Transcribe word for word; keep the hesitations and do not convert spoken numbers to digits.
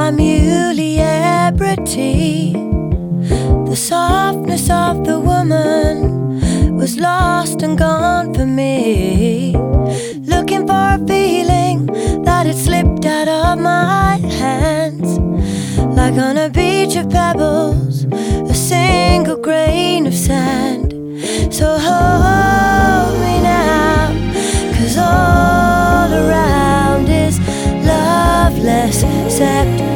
familiarity. The softness of the woman was lost and gone for me. Looking for a feeling that had slipped out of my hands. Like on a beach of pebbles, a single grain of sand. So hold me now, 'cause all around is loveless except